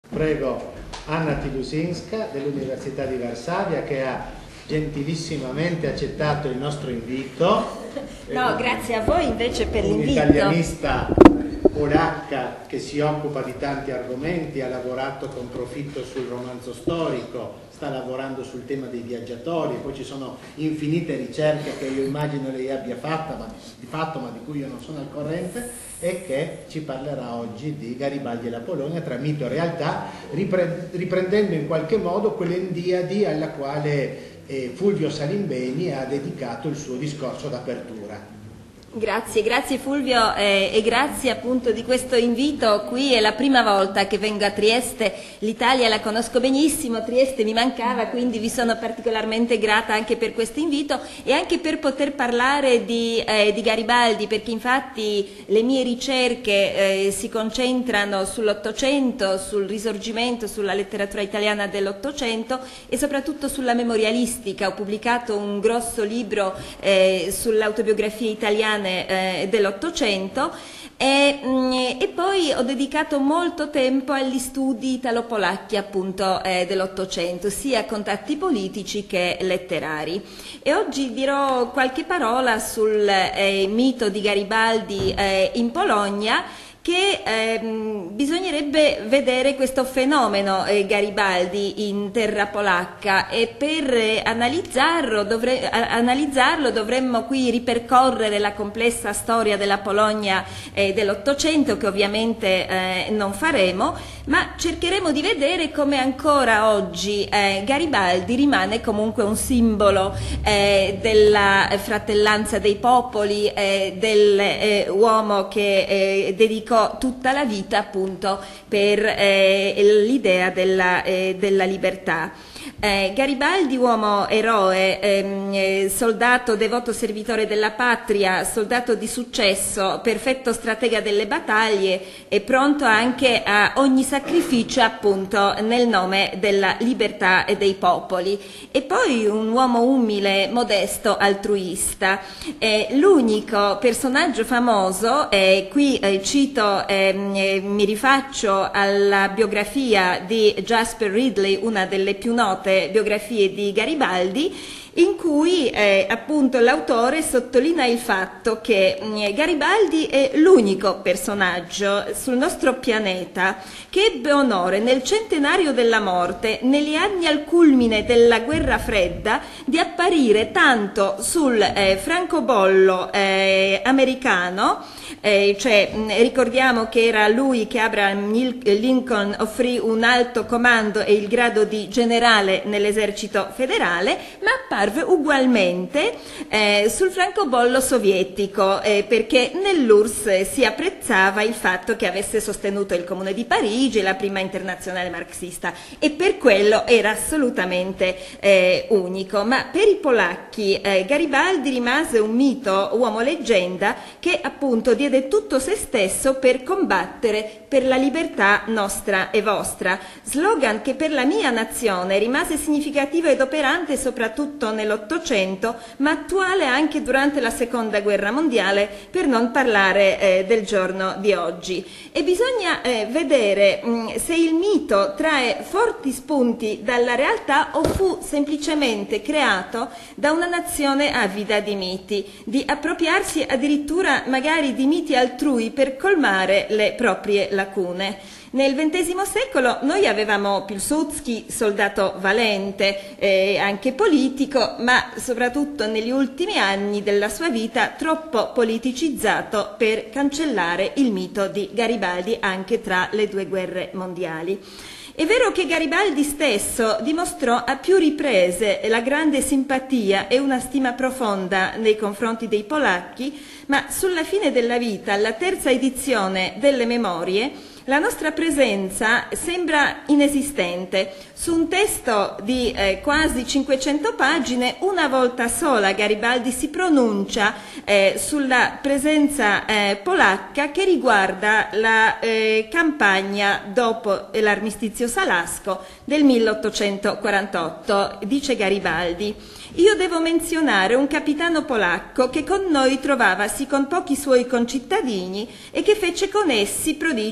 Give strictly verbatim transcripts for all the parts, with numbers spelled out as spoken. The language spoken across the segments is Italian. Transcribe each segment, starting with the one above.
Prego Anna Tilusinska dell'Università di Varsavia, che ha gentilissimamente accettato il nostro invito. No, grazie a voi invece per l'invito. Un'italianista polacca che si occupa di tanti argomenti, ha lavorato con profitto sul romanzo storico, sta lavorando sul tema dei viaggiatori, poi ci sono infinite ricerche che io immagino lei abbia fatta, ma di fatto, ma di cui io non sono al corrente, e che ci parlerà oggi di Garibaldi e la Polonia tra mito e realtà, riprendendo in qualche modo quell'endiadi alla quale eh, Fulvio Salimbeni ha dedicato il suo discorso d'apertura. Grazie, grazie Fulvio eh, e grazie appunto di questo invito. Qui è la prima volta che vengo a Trieste, l'Italia la conosco benissimo, Trieste mi mancava, quindi vi sono particolarmente grata anche per questo invito e anche per poter parlare di, eh, di Garibaldi, perché infatti le mie ricerche eh, si concentrano sull'Ottocento, sul Risorgimento, sulla letteratura italiana dell'Ottocento e soprattutto sulla memorialistica. Ho pubblicato un grosso libro eh, sull'autobiografia italiana Eh, dell'Ottocento e, mh, e poi ho dedicato molto tempo agli studi italo-polacchi appunto eh, dell'Ottocento, sia contatti politici che letterari. E oggi dirò qualche parola sul eh, mito di Garibaldi eh, in Polonia, che ehm, bisognerebbe vedere questo fenomeno eh, Garibaldi in terra polacca, e per eh, analizzarlo, dovre analizzarlo dovremmo qui ripercorrere la complessa storia della Polonia eh, dell'Ottocento, che ovviamente eh, non faremo, ma cercheremo di vedere come ancora oggi eh, Garibaldi rimane comunque un simbolo eh, della fratellanza dei popoli, eh, dell'uomo eh, che eh, dedicò tutta la vita appunto per eh, l'idea della, eh, della libertà. Eh, Garibaldi, uomo eroe, ehm, eh, soldato devoto servitore della patria, soldato di successo, perfetto stratega delle battaglie e pronto anche a ogni sacrificio appunto nel nome della libertà e dei popoli. E poi un uomo umile, modesto, altruista. Eh, l'unico personaggio famoso, eh, qui eh, cito, ehm, eh, mi rifaccio alla biografia di Jasper Ridley, una delle più note biografie di Garibaldi, in cui eh, appunto l'autore sottolinea il fatto che mh, Garibaldi è l'unico personaggio sul nostro pianeta che ebbe onore nel centenario della morte, negli anni al culmine della guerra fredda, di apparire tanto sul eh, francobollo eh, americano, eh, cioè mh, ricordiamo che era lui che Abraham Lincoln offrì un alto comando e il grado di generale nell'esercito federale, ma apparve ugualmente eh, sul francobollo sovietico, eh, perché nell'U R S S si apprezzava il fatto che avesse sostenuto il Comune di Parigi e la prima internazionale marxista, e per quello era assolutamente eh, unico. Ma per i polacchi eh, Garibaldi rimase un mito, uomo leggenda, che appunto diede tutto se stesso per combattere per la libertà nostra e vostra, slogan che per la mia nazione rimase significativo ed operante soprattutto nell'Ottocento, ma attuale anche durante la Seconda Guerra Mondiale, per non parlare eh, del giorno di oggi. E bisogna eh, vedere mh, se il mito trae forti spunti dalla realtà o fu semplicemente creato da una nazione avida di miti, di appropriarsi addirittura magari di miti altrui per colmare le proprie lacune. Nel ventesimo secolo noi avevamo Pilsudski, soldato valente, eh, anche politico, ma soprattutto negli ultimi anni della sua vita troppo politicizzato per cancellare il mito di Garibaldi anche tra le due guerre mondiali. È vero che Garibaldi stesso dimostrò a più riprese la grande simpatia e una stima profonda nei confronti dei polacchi, ma sulla fine della vita, alla terza edizione delle Memorie, la nostra presenza sembra inesistente. Su un testo di eh, quasi cinquecento pagine, una volta sola Garibaldi si pronuncia eh, sulla presenza eh, polacca che riguarda la eh, campagna dopo l'armistizio Salasco del milleottocentoquarantotto. Dice Garibaldi: io devo menzionare un capitano polacco che con noi trovavasi con pochi suoi concittadini e che fece con essi prodigi di valore.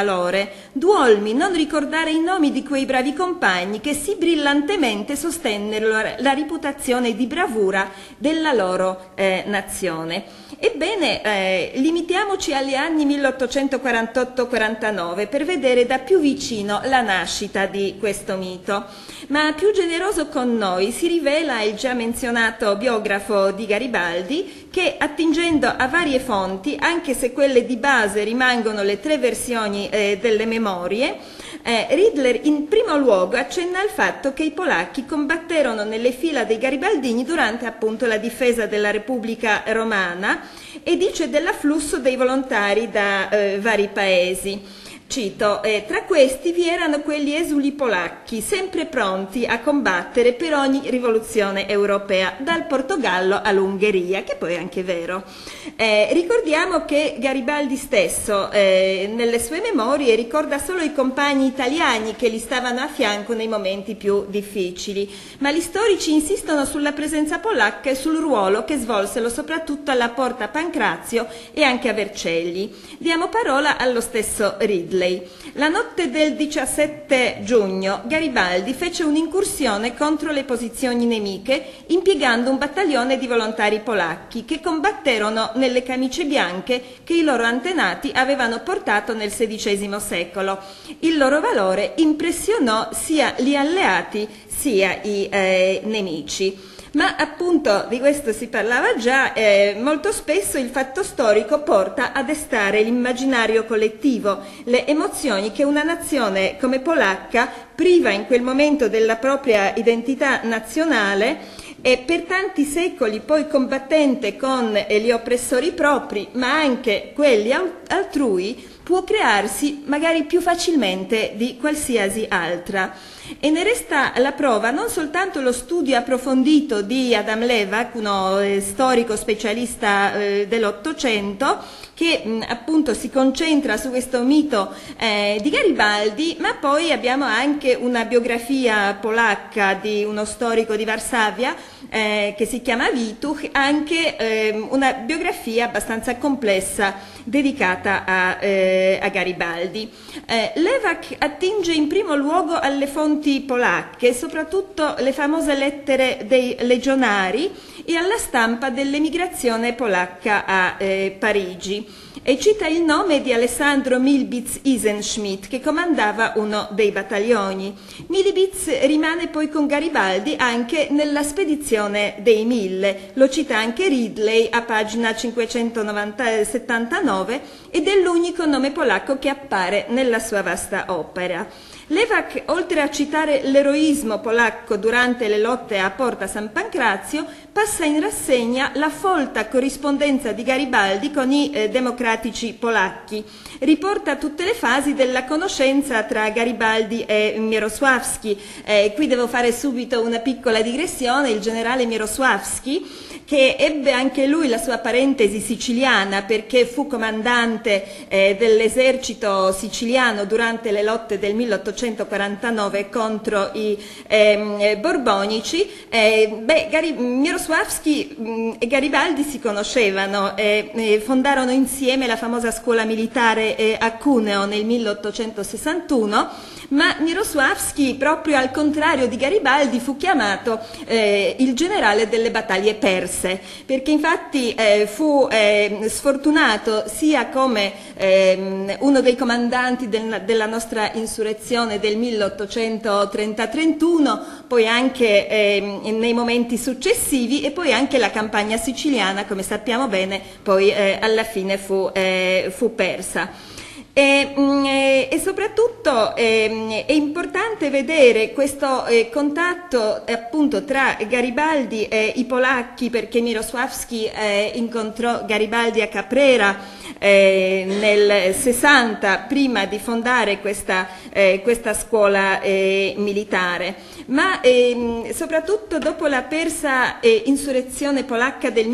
valore. Duolmi non ricordare i nomi di quei bravi compagni che sì brillantemente sostennero la, la reputazione di bravura della loro eh, nazione. Ebbene, eh, limitiamoci agli anni milleottocentoquarantotto quarantanove per vedere da più vicino la nascita di questo mito. Ma più generoso con noi si rivela il già menzionato biografo di Garibaldi, che attingendo a varie fonti, anche se quelle di base rimangono le tre versioni eh, delle memorie, eh, Ridler in primo luogo accenna al fatto che i polacchi combatterono nelle fila dei garibaldini durante appunto la difesa della Repubblica Romana e dice dell'afflusso dei volontari da eh, vari paesi. Cito, eh, tra questi vi erano quegli esuli polacchi, sempre pronti a combattere per ogni rivoluzione europea, dal Portogallo all'Ungheria, che poi è anche vero. Eh, ricordiamo che Garibaldi stesso, eh, nelle sue memorie, ricorda solo i compagni italiani che gli stavano a fianco nei momenti più difficili, ma gli storici insistono sulla presenza polacca e sul ruolo che svolsero soprattutto alla Porta Pancrazio e anche a Vercelli. Diamo parola allo stesso Ridley. La notte del diciassette giugno Garibaldi fece un'incursione contro le posizioni nemiche impiegando un battaglione di volontari polacchi che combatterono nelle camicie bianche che i loro antenati avevano portato nel sedicesimo secolo. Il loro valore impressionò sia gli alleati sia i eh, nemici. Ma appunto di questo si parlava già, eh, molto spesso il fatto storico porta a destare l'immaginario collettivo, le emozioni che una nazione come polacca, priva in quel momento della propria identità nazionale e per tanti secoli poi combattente con eh, gli oppressori propri, ma anche quelli altrui, può crearsi magari più facilmente di qualsiasi altra. E ne resta la prova non soltanto lo studio approfondito di Adam Levak, uno eh, storico specialista eh, dell'Ottocento, che mh, appunto si concentra su questo mito eh, di Garibaldi, ma poi abbiamo anche una biografia polacca di uno storico di Varsavia eh, che si chiama Wituch, anche eh, una biografia abbastanza complessa dedicata a, eh, a Garibaldi. Eh, Levak attinge in primo luogo alle fonti polacche, soprattutto le famose lettere dei legionari e alla stampa dell'emigrazione polacca a eh, Parigi, e cita il nome di Alessandro Milbitz-Isenschmidt che comandava uno dei battaglioni. Milbitz rimane poi con Garibaldi anche nella spedizione dei Mille, lo cita anche Ridley a pagina cinquecentosettantanove ed è l'unico nome polacco che appare nella sua vasta opera. Levak, oltre a citare l'eroismo polacco durante le lotte a Porta San Pancrazio, passa in rassegna la folta corrispondenza di Garibaldi con i eh, democratici polacchi. Riporta tutte le fasi della conoscenza tra Garibaldi e Mierosławski. Eh, qui devo fare subito una piccola digressione. Il generale Mierosławski, che ebbe anche lui la sua parentesi siciliana perché fu comandante eh, dell'esercito siciliano durante le lotte del milleottocentoquarantanove contro i eh, borbonici, eh, beh, Gari Mierosławski mh, e Garibaldi si conoscevano, eh, eh, fondarono insieme la famosa scuola militare eh, a Cuneo nel milleottocentosessantuno, ma Mierosławski, proprio al contrario di Garibaldi, fu chiamato eh, il generale delle battaglie perse, perché infatti eh, fu eh, sfortunato sia come eh, uno dei comandanti del, della nostra insurrezione del milleottocentotrenta trentuno, poi anche eh, nei momenti successivi, e poi anche la campagna siciliana, come sappiamo bene, poi eh, alla fine fu, eh, fu persa. E, e, e soprattutto eh, è importante vedere questo eh, contatto eh, appunto tra Garibaldi e i polacchi, perché Mierosławski eh, incontrò Garibaldi a Caprera eh, nel sessanta prima di fondare questa, eh, questa scuola eh, militare, ma eh, soprattutto dopo la persa eh, insurrezione polacca del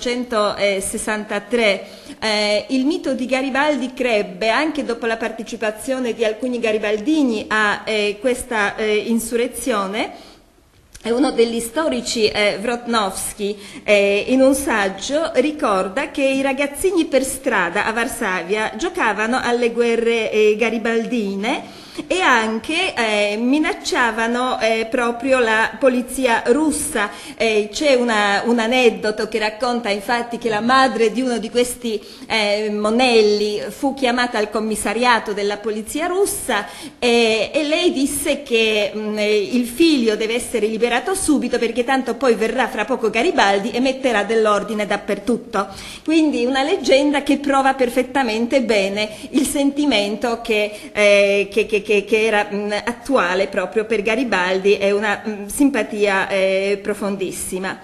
milleottocentosessantatré eh, il mito di Garibaldi crebbe anche anche dopo la partecipazione di alcuni garibaldini a eh, questa eh, insurrezione, uno degli storici, eh, Wrotnowski, eh, in un saggio ricorda che i ragazzini per strada a Varsavia giocavano alle guerre eh, garibaldine e anche eh, minacciavano eh, proprio la polizia russa. Eh, c'è una, un aneddoto che racconta infatti che la madre di uno di questi eh, monelli fu chiamata al commissariato della polizia russa eh, e lei disse che mh, il figlio deve essere liberato subito perché tanto poi verrà fra poco Garibaldi e metterà dell'ordine dappertutto. Quindi una leggenda che prova perfettamente bene il sentimento che, eh, che, che Che, che era mh, attuale proprio per Garibaldi e una mh, simpatia eh, profondissima.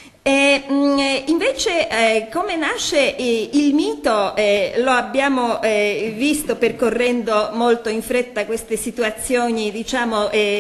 E, mh, invece eh, come nasce eh, il mito eh, lo abbiamo eh, visto percorrendo molto in fretta queste situazioni, diciamo, eh,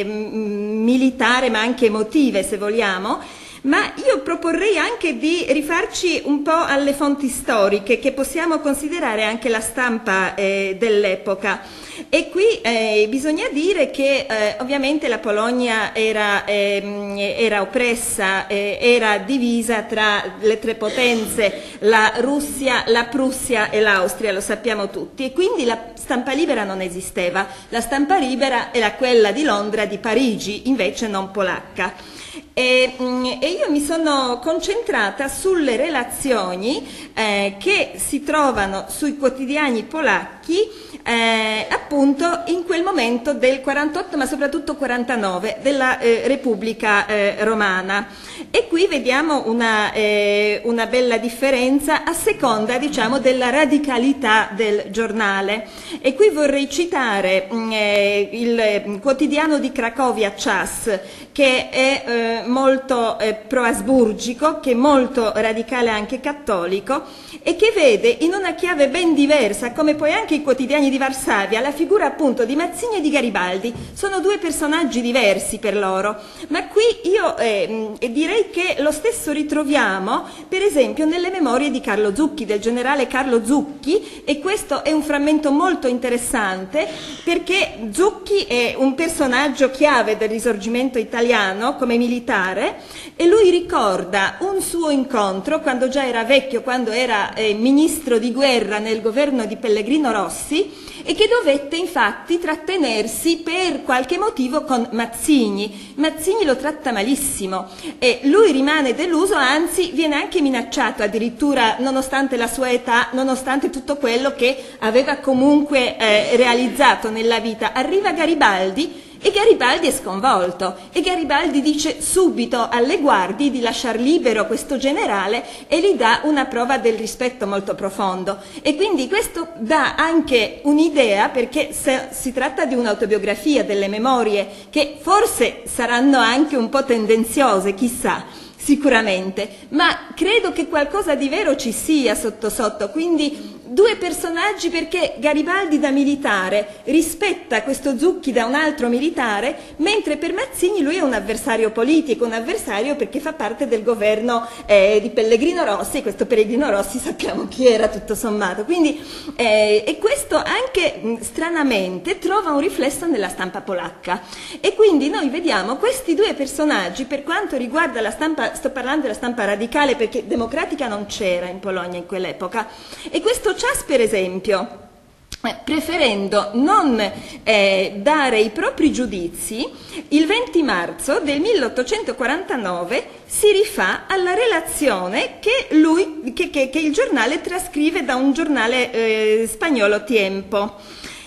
militari ma anche emotive, se vogliamo. Ma io proporrei anche di rifarci un po' alle fonti storiche, che possiamo considerare anche la stampa eh, dell'epoca. E qui eh, bisogna dire che eh, ovviamente la Polonia era, eh, era oppressa, eh, era divisa tra le tre potenze, la Russia, la Prussia e l'Austria, lo sappiamo tutti, e quindi la stampa libera non esisteva. La stampa libera era quella di Londra, di Parigi, invece non polacca. E, e io mi sono concentrata sulle relazioni eh, che si trovano sui quotidiani polacchi eh, appunto in quel momento del quarantotto ma soprattutto quarantanove della eh, Repubblica eh, Romana, e qui vediamo una, eh, una bella differenza a seconda, diciamo, della radicalità del giornale. E qui vorrei citare eh, il quotidiano di Cracovia, Czas, che è eh, molto eh, pro-asburgico, che è molto radicale anche cattolico e che vede in una chiave ben diversa, come poi anche i quotidiani di Varsavia, la figura appunto di Mazzini e di Garibaldi. Sono due personaggi diversi per loro, ma qui io eh, direi che lo stesso ritroviamo per esempio nelle memorie di Carlo Zucchi, del generale Carlo Zucchi, e questo è un frammento molto interessante perché Zucchi è un personaggio chiave del risorgimento italiano come militare, e lui ricorda un suo incontro quando già era vecchio, quando era eh, ministro di guerra nel governo di Pellegrino Rossi, e che dovette infatti trattenersi per qualche motivo con Mazzini. Mazzini lo tratta malissimo e lui rimane deluso, anzi viene anche minacciato, addirittura nonostante la sua età, nonostante tutto quello che aveva comunque eh, realizzato nella vita. Arriva Garibaldi e Garibaldi è sconvolto e Garibaldi dice subito alle guardie di lasciar libero questo generale e gli dà una prova del rispetto molto profondo, e quindi questo dà anche un'idea, perché se si tratta di un'autobiografia, delle memorie che forse saranno anche un po' tendenziose, chissà, sicuramente, ma credo che qualcosa di vero ci sia sotto sotto. Quindi due personaggi, perché Garibaldi da militare rispetta questo Zucchi da un altro militare, mentre per Mazzini lui è un avversario politico, un avversario perché fa parte del governo eh, di Pellegrino Rossi, e questo Pellegrino Rossi sappiamo chi era tutto sommato. Quindi, eh, e questo anche mh, stranamente trova un riflesso nella stampa polacca, e quindi noi vediamo questi due personaggi. Per quanto riguarda la stampa, sto parlando della stampa radicale perché democratica non c'era in Polonia in quell'epoca, e questo Czas per esempio, preferendo non eh, dare i propri giudizi, il venti marzo del milleottocentoquarantanove si rifà alla relazione che, lui, che, che, che il giornale trascrive da un giornale eh, spagnolo, Tiempo,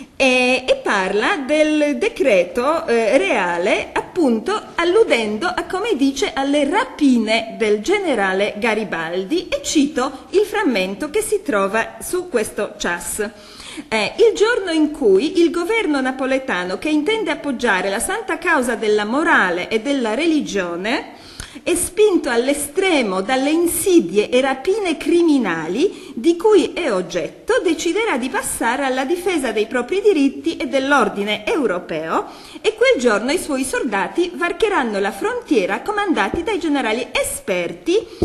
e, e parla del decreto eh, reale, appunto alludendo a, come dice, alle rapine del generale Garibaldi, e cito il frammento che si trova su questo Czas. Eh, il giorno in cui il governo napoletano, che intende appoggiare la santa causa della morale e della religione, è spinto all'estremo dalle insidie e rapine criminali di cui è oggetto, deciderà di passare alla difesa dei propri diritti e dell'ordine europeo, e quel giorno i suoi soldati varcheranno la frontiera comandati dai generali esperti, i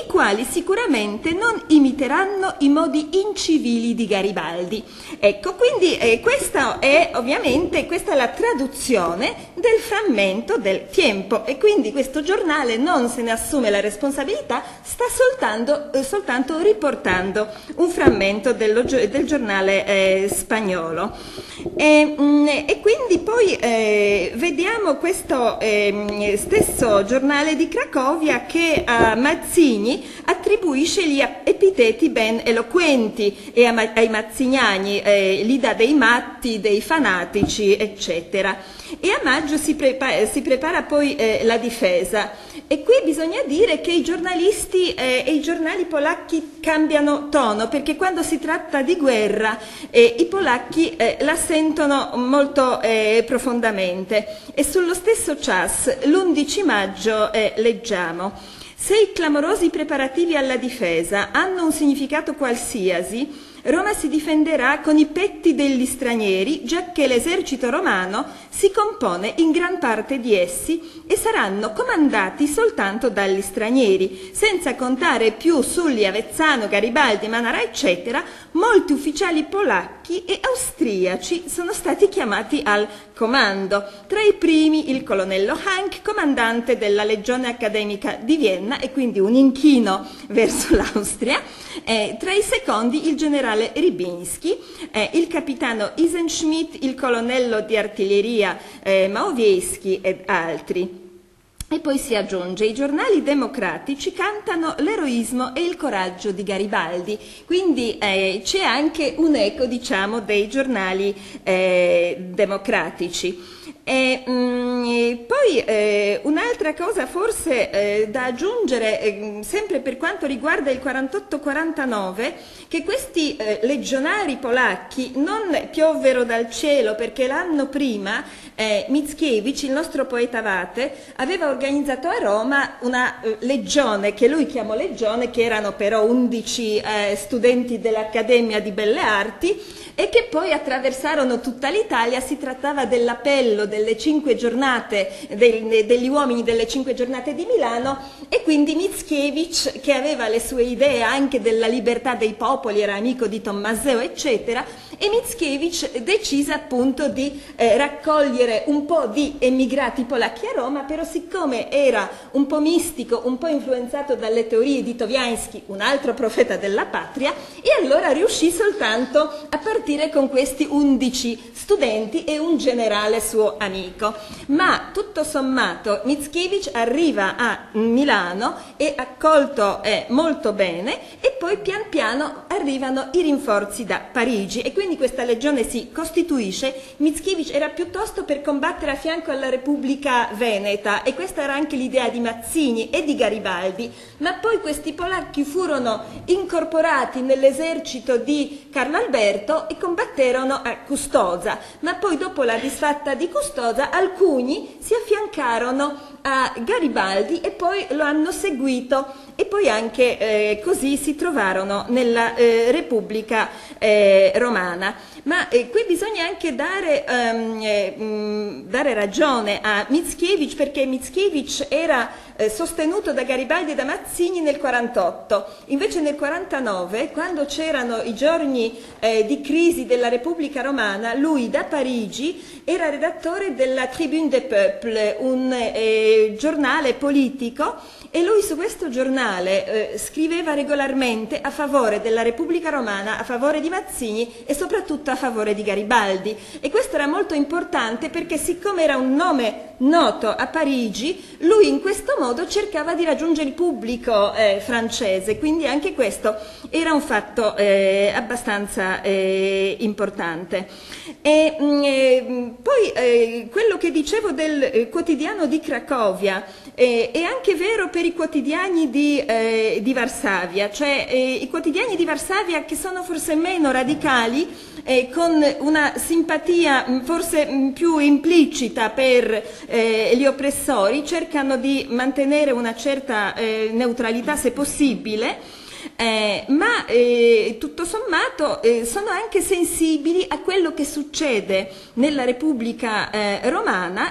quali sicuramente non imiteranno i modi incivili di Garibaldi. Ecco, quindi eh, questa è ovviamente questa è la traduzione del frammento del Tiempo, e quindi questo giornale non se ne assume la responsabilità, sta soltanto, eh, soltanto riportando un frammento dello, del giornale eh, spagnolo. E, mh, e quindi poi eh, vediamo questo eh, stesso giornale di Cracovia che a Mazzini attribuisce gli epiteti ben eloquenti e a, ai mazziniani eh, li dà dei matti, dei fanatici, eccetera. E a maggio si prepara, si prepara poi eh, la difesa, e qui bisogna dire che i giornalisti eh, e i giornali polacchi cambiano tono, perché quando si tratta di guerra eh, i polacchi eh, la sentono molto eh, profondamente. E sullo stesso C A S l'undici maggio eh, leggiamo: se i clamorosi preparativi alla difesa hanno un significato qualsiasi, Roma si difenderà con i petti degli stranieri, giacché l'esercito romano si compone in gran parte di essi e saranno comandati soltanto dagli stranieri, senza contare più Sully, Avezzano, Garibaldi, Manara, eccetera. Molti ufficiali polacchi e austriaci sono stati chiamati al comando. Tra i primi il colonnello Hank, comandante della Legione Accademica di Vienna, e quindi un inchino verso l'Austria. Eh, tra i secondi il generale Rybinski, eh, il capitano Isenschmidt, il colonnello di artiglieria eh, Maowiejski ed altri. E poi si aggiunge: i giornali democratici cantano l'eroismo e il coraggio di Garibaldi. Quindi eh, c'è anche un eco, diciamo, dei giornali eh, democratici. E, mh, poi eh, un'altra cosa forse eh, da aggiungere, eh, sempre per quanto riguarda il quarantotto quarantanove, che questi eh, legionari polacchi non piovvero dal cielo, perché l'anno prima eh, Mickiewicz, il nostro poeta Vate, aveva organizzato a Roma una eh, legione, che lui chiamò legione, che erano però undici eh, studenti dell'Accademia di Belle Arti, e che poi attraversarono tutta l'Italia. Si trattava dell'appello delle cinque giornate, dei, degli uomini delle cinque giornate di Milano, e quindi Mickiewicz, che aveva le sue idee anche della libertà dei popoli, era amico di Tommaseo, eccetera, e Mickiewicz decise appunto di eh, raccogliere un po' di emigrati polacchi a Roma, però siccome era un po' mistico, un po' influenzato dalle teorie di Towiański, un altro profeta della patria, e allora riuscì soltanto a partire con questi undici studenti e un generale suo amico. Ma tutto sommato Mickiewicz arriva a Milano, è accolto eh, molto bene, e poi pian piano arrivano i rinforzi da Parigi, e quindi questa legione si costituisce. Mickiewicz era piuttosto per combattere a fianco alla Repubblica Veneta, e questa era anche l'idea di Mazzini e di Garibaldi, ma poi questi polacchi furono incorporati nell'esercito di Carlo Alberto e combatterono a Custoza, ma poi dopo la disfatta di Custoza alcuni si affiancarono a Garibaldi e poi lo hanno seguito, e poi anche eh, così si trovarono nella eh, Repubblica eh, Romana. Ma eh, qui bisogna anche dare, um, eh, mh, dare ragione a Mickiewicz, perché Mickiewicz era eh, sostenuto da Garibaldi e da Mazzini nel quarantotto, invece nel quarantanove, quando c'erano i giorni eh, di crisi della Repubblica Romana, lui da Parigi era redattore della Tribune des Peuples, un eh, giornale politico, e lui su questo giornale eh, scriveva regolarmente a favore della Repubblica Romana, a favore di Mazzini e soprattutto a favore di Garibaldi. E questo era molto importante, perché siccome era un nome noto a Parigi, lui in questo modo cercava di raggiungere il pubblico eh, francese, quindi anche questo era un fatto eh, abbastanza eh, importante. E, mh, eh, poi eh, quello che dicevo del eh, quotidiano di Cracovia eh, è anche vero per i quotidiani di, eh, di Varsavia, cioè eh, i quotidiani di Varsavia, che sono forse meno radicali, eh, con una simpatia mh, forse mh, più implicita per eh, gli oppressori, cercano di mantenere una certa eh, neutralità se possibile. Eh, ma eh, tutto sommato eh, sono anche sensibili a quello che succede nella Repubblica eh, Romana,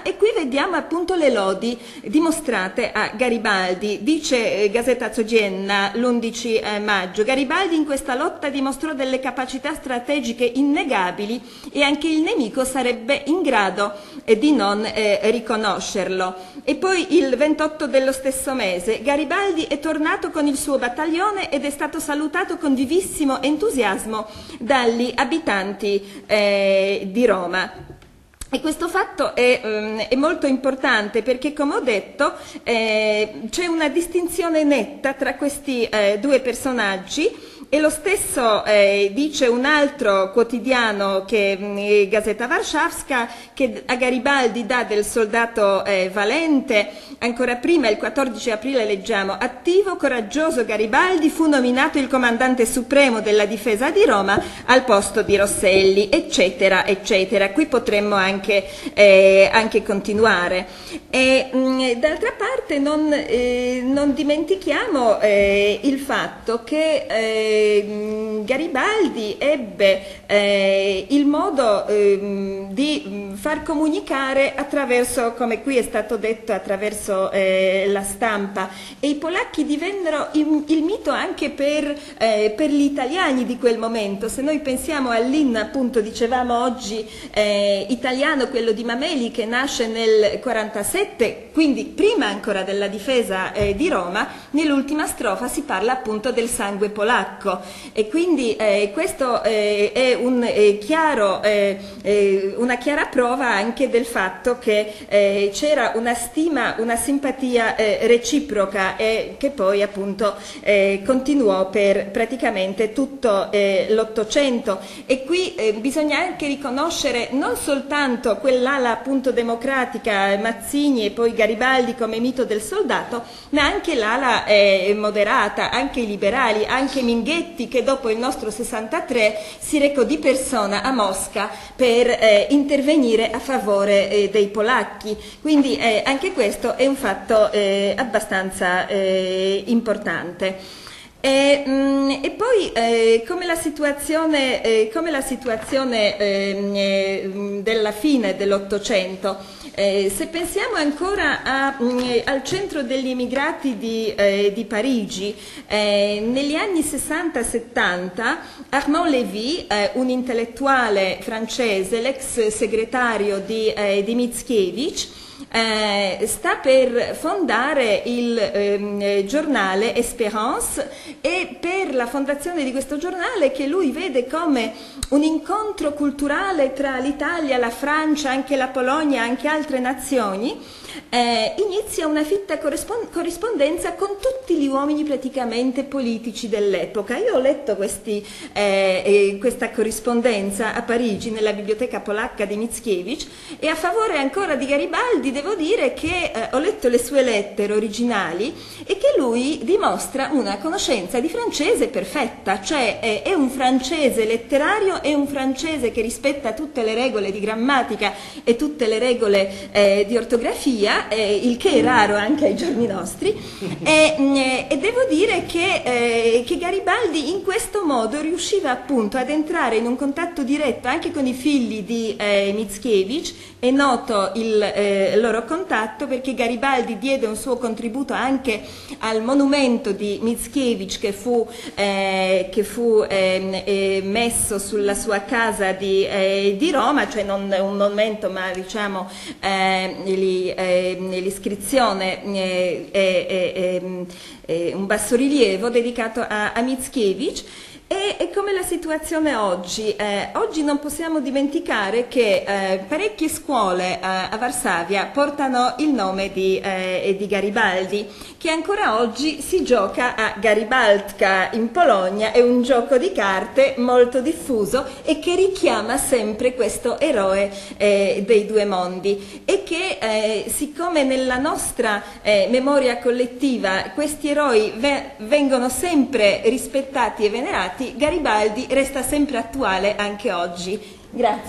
e qui vediamo appunto le lodi dimostrate a Garibaldi. Dice eh, Gazzetta Codzienna l'undici maggio: Garibaldi in questa lotta dimostrò delle capacità strategiche innegabili e anche il nemico sarebbe in grado eh, di non eh, riconoscerlo. E poi il ventotto dello stesso mese Garibaldi è tornato con il suo battaglione ed è stato salutato con vivissimo entusiasmo dagli abitanti eh, di Roma. E questo fatto è, um, è molto importante perché, come ho detto, eh, c'è una distinzione netta tra questi eh, due personaggi. E lo stesso eh, dice un altro quotidiano, che è Gazzetta Warszawska, che a Garibaldi dà del soldato eh, valente. Ancora prima, il quattordici aprile, leggiamo: attivo, coraggioso Garibaldi fu nominato il comandante supremo della difesa di Roma al posto di Rosselli, eccetera, eccetera. Qui potremmo anche, eh, anche continuare. E d'altra parte non, eh, non dimentichiamo eh, il fatto che eh, Garibaldi ebbe eh, il modo eh, di far comunicare attraverso, come qui è stato detto, attraverso eh, la stampa, e i polacchi divennero il, il mito anche per, eh, per gli italiani di quel momento. Se noi pensiamo all'inno, appunto, dicevamo oggi eh, italiano, quello di Mameli, che nasce nel quarantasette, quindi prima ancora della difesa eh, di Roma, nell'ultima strofa si parla appunto del sangue polacco. E quindi eh, questo eh, è, un, è chiaro, eh, eh, una chiara prova anche del fatto che eh, c'era una stima, una simpatia eh, reciproca, e che poi appunto eh, continuò per praticamente tutto eh, l'Ottocento. E qui eh, bisogna anche riconoscere non soltanto quell'ala appunto democratica, Mazzini e poi Garibaldi come mito del soldato, ma anche l'ala eh, moderata, anche i liberali, anche Minghetti, che dopo il nostro sessantatré si recò di persona a Mosca per eh, intervenire a favore eh, dei polacchi. Quindi eh, anche questo è un fatto eh, abbastanza eh, importante. E, mh, e poi eh, come la situazione, eh, come la situazione eh, della fine dell'Ottocento. Eh, se pensiamo ancora a, mh, al centro degli immigrati di, eh, di Parigi, eh, negli anni sessanta settanta Armand Lévy, eh, un intellettuale francese, l'ex segretario di, eh, di Mickiewicz, Eh, sta per fondare il eh, giornale Espérance, e per la fondazione di questo giornale, che lui vede come un incontro culturale tra l'Italia, la Francia, anche la Polonia, anche altre nazioni, eh, inizia una fitta corrispondenza con tutti gli uomini praticamente politici dell'epoca. Io ho letto questi, eh, questa corrispondenza a Parigi nella biblioteca polacca di Mickiewicz, e a favore ancora di Garibaldi devo dire che eh, ho letto le sue lettere originali, e che lui dimostra una conoscenza di francese perfetta, cioè eh, è un francese letterario, è un francese che rispetta tutte le regole di grammatica e tutte le regole eh, di ortografia, eh, il che è raro anche ai giorni nostri, e, eh, e devo dire che, eh, che Garibaldi in questo modo riusciva appunto ad entrare in un contatto diretto anche con i figli di eh, Mickiewicz. È noto il eh, loro contatto perché Garibaldi diede un suo contributo anche al monumento di Mickiewicz che fu, eh, che fu eh, eh, messo sulla sua casa di, eh, di Roma, cioè non un monumento ma diciamo eh, l'iscrizione eh, è, è, è, è un bassorilievo dedicato a, a Mickiewicz. E, e come la situazione oggi? Eh, oggi non possiamo dimenticare che eh, parecchie scuole eh, a Varsavia portano il nome di, eh, di Garibaldi, che ancora oggi si gioca a Garibaltka in Polonia. È un gioco di carte molto diffuso e che richiama sempre questo eroe eh, dei due mondi, e che eh, siccome nella nostra eh, memoria collettiva questi eroi ve vengono sempre rispettati e venerati, Garibaldi resta sempre attuale anche oggi. Grazie.